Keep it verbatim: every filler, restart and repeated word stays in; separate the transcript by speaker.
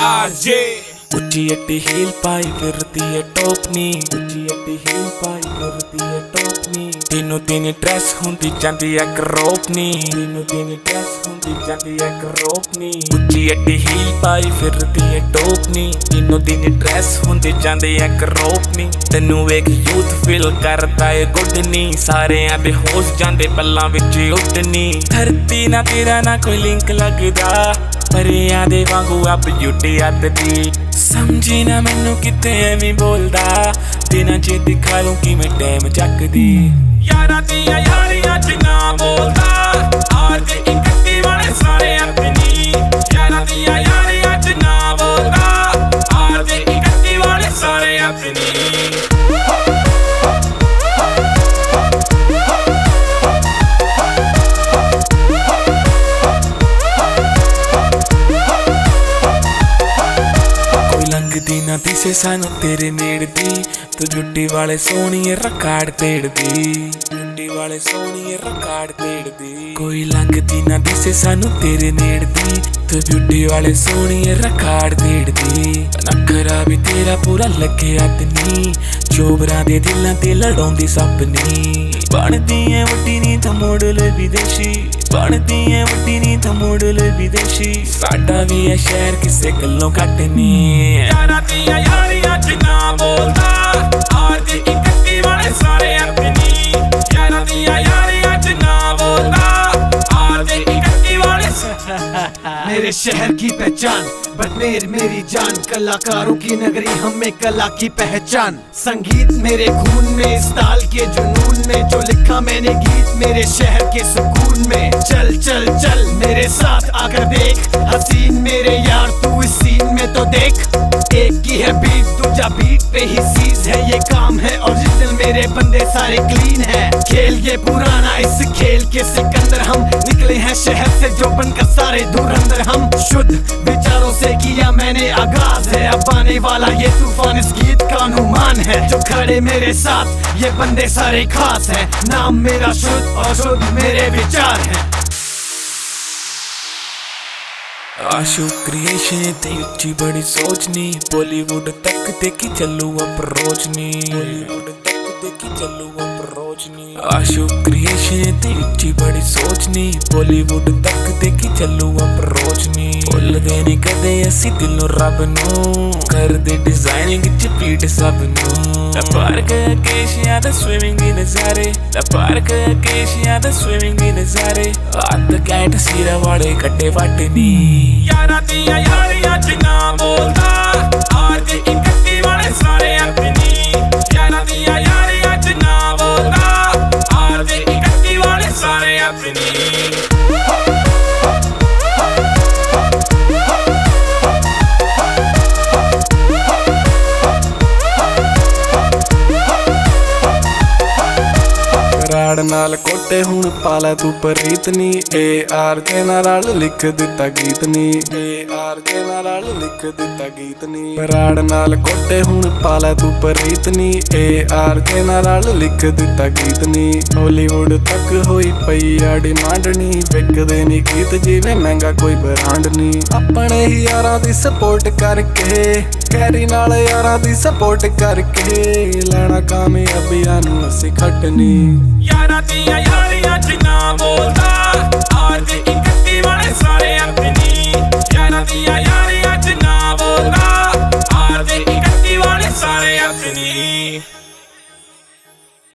Speaker 1: R J
Speaker 2: ਉੱਚੀ ਅੱਡੀ heel ਪਾਈ ਫਿਰਦੀ ਏ ਟੋਪਨੀ ਉੱਚੀ ਅੱਡੀ ਹੀਲ ਪਾਈ ਫਿਰਦੀ ਏ ਟੋਪਨੀ ਦਿਨੋਂ ਦਿਨ ਡਰੈਸ ਹੁੰਦੀ ਜਾਂਦੀ ਐ ਕਰੋਪਨੀ ਦਿਨੋਂ ਦਿਨ ਡਰੈਸ ਹੁੰਦੀ ਜਾਂਦੀ ਐ ਕਰੋਪਨੀ ਉੱਚੀ ਅੱਡੀ ਹੀਲ ਪਾਈ ਫਿਰਦੀ ਏ ਟੋਪਨੀ ਦਿਨੋਂ ਦਿਨ ਡਰੈਸ ਹੁੰਦੀ ਜਾਂਦੀ ਐ ਕਰੋਪਨੀ ਤੈਨੂੰ ਵੇਖ ਯੂਥ ਫੀਲ ਕਰਦਾ ਏ ਗੁੱਡ ਨੀ ਸਾਰਿਆਂ ਦੇ ਹੋਸ਼ ਜਾਂਦੇ ਪੱਲਾਂ ਵਿੱਚ ਉੱਡਨੀ ਧਰਤੀ ਨਾ ਤੇਰਾ ਨਾ ਕੋਈ ਲਿੰਕ ਲੱਗਦਾ ਪਰਿਆਂ ਦੇ ਵਾਂਗੂ ਆ ਬਿਊਟੀ ਅੱਤਦੀ ਸਮਝੀ ਨਾ ਮੈਨੂੰ ਕਿਤੇ ਐਵੇਂ ਬੋਲਦਾ ਬਿਨਾਂ ਜੇ ਦਿਖਾ ਲੂੰ ਕਿ ਮੈਂ ਟਾਈਮ ਚੱਕਦੀ ਯਾਰਾਂ ਦੀਆਂ ਯਾਰੀਆਂ ਚ ਨਾ ਬੋਲਦਾ ਆਰ ਜੇ ਇਕੱਤੀ ਵਾਲੇ ਸਾਰੇ ਆਪਣੀ ਯਾਰਾਂ ਦੀਆਂ ਯਾਰੀਆਂ ਚ ਨਾ ਬੋਲਦਾ ਆਰ ਜੇ ਇਕੱਤੀ ਵਾਲੇ ਸਾਰੇ ਆਪਣੀ ਲੰਘਦੀ ਨਾ ਦਿਸੇ ਸਾਨੂੰ ਤੇਰੇ ਨੇੜ ਦੀ ਤੂੰ ਜੁੱਟੀ ਵਾਲੇ ਸੋਹਣੀਏ ਰਿਕਾਰਡ ਤੇੜਦੀ ਜੁੱਟੀ ਵਾਲੇ ਸੋਹਣੀਏ ਰਿਕਾਰਡ ਤੇੜਦੀ ਕੋਈ ਲੰਘਦੀ ਨਾ ਦਿਸੇ ਸਾਨੂੰ ਤੇਰੇ ਨੇੜ ਦੀ ਤੂੰ ਜੁੱਟੀ ਵਾਲੇ ਸੋਹਣੀਏ ਰਿਕਾਰਡ ਤੇੜਦੀ ਨਖਰਾ ਵੀ ਤੇਰਾ ਪੂਰਾ ਲੱਗਿਆ ਤਨੀ ਚੋਬਰਾਂ ਦੇ ਦਿਲਾਂ ਤੇ ਲੜਾਉਂਦੀ ਸਪਨੀ ਬਣਦੀ ਐ ਵੱਡੀ ਨੀ ਤਾਂ ਮੋਡਲ ਵਿਦੇਸ਼ੀ ਬਣਦੀ ਐ ਵੱਡੀ ਨੀ ਤਾਂ ਮੋਡਲ ਵਿਦੇਸ਼ੀ ਸਾਡਾ ਵੀ ਐ ਸ਼ਹਿਰ ਕਿਸੇ ਗੱਲੋਂ ਘੱਟ ਨੀ ਯਾਰਾਂ ਦੀਆਂ ਯਾਰੀਆਂ ਚ ਨਾ ਬੋਲਦਾ ਆਰ ਜੇ ਇਕੱਤੀ ਵਾਲੇ ਸਾਰੇ ਆਪਣੀ ਯਾਰਾਂ ਦੀਆਂ ਯਾਰੀਆਂ ਚ ਨਾ ਬੋਲਦਾ ਆਰ ਜੇ ਇਕੱਤੀ ਵਾਲੇ
Speaker 3: मेरे शहर की पहचान बटनेर मेरी जान कलाकारों की नगरी हमें कला की पहचान संगीत मेरे खून में इस ताल के जुनून में जो लिखा मैंने गीत मेरे शहर के सुकून में चल चल चल मेरे साथ आकर देख हसीन मेरे यार तू इस सीन में तो देख एक की है बीट दूजा बीट पे ही सीज है ये काम है ओरिजिनल मेरे बंदे सारे क्लीन है खेल ये पुराना इस खेल के सिकंदर हम निकले हैं शहर से जो बनकर सारे दूर अंदर हम शुद्ध विचारों से किया मैंने आगाज है अब आने वाला ये तूफान इस गीत का अनुमान है जो खड़े मेरे साथ ये बंदे सारे खास है नाम मेरा शुद्ध और शुद्ध मेरे विचार है
Speaker 2: आशु क्रिएशन ते उच्ची बड़ी सोच नी बॉलीवुड तक देखी चलू अप्रोच नी बॉलीवुड तक देखी चलू अप्रोच नी आशु क्रिएशन ते उच्ची बड़ी सोच नी बॉलीवुड तक देखी चलू अप्रोच नी भुलदे नी कदे असी दिलों रब नूं करदे डिजाइनिंग च पीट सब नूं पार्क केशिया दा स्विमिंग दी नज़ारे पार्क केशिया दा स्विमिंग दी नज़ारे हत्थ कैट सिरा वाले कट्टे वट नी यारा दिया यारियां च ना बोलदा आर जे इकट्ती वाले सारे अपनी यारा दिया यारियां च ना बोलदा आर जे इकट्ती वाले सारे अपनी ਰਾੜ ਨਾਲ ਕੋਟੇ ਹੁਣ ਪਾਲਾ ਤੂੰ ਪ੍ਰੀਤ ਨੀ ਏ ਆਰ ਕੇ ਨਾਲ ਲਿਖ ਦਿੱਤਾ ਗੀਤ ਨੀ ਏ ਆਰ ਕੇ ਨਾਲ ਲਿਖ ਦਿੱਤਾ ਗੀਤ ਨੀ ਰਾੜ ਨਾਲ ਕੋਟੇ ਹੁਣ ਪਾਲਾ ਤੂੰ ਪ੍ਰੀਤ ਨੀ ਏ ਆਰ ਕੇ ਨਾਲ ਲਿਖ ਦਿੱਤਾ ਗੀਤ ਨੀ ਹਾਲੀਵੁੱਡ ਤੱਕ ਹੋਈ ਪਈ ਆ ਡਿਮਾਂਡ ਨੀ ਵਿਕਦੇ ਨੀ ਗੀਤ ਜਿਵੇਂ ਮਹਿੰਗਾ ਕੋਈ ਬ੍ਰਾਂਡ ਨੀ ਆਪਣੇ ਹੀ ਯਾਰਾਂ ਦੀ ਸਪੋਰਟ ਕਰਕੇ ਕੈਰੀ ਨਾਲ ਯਾਰਾਂ ਦੀ ਸਪੋਰਟ ਕਰਕੇ ਲੈਣਾ ਕਾਮਯਾਬੀਆਂ ਨੂੰ ਅਸੀਂ ਖੱਟਨੀ यारा दिया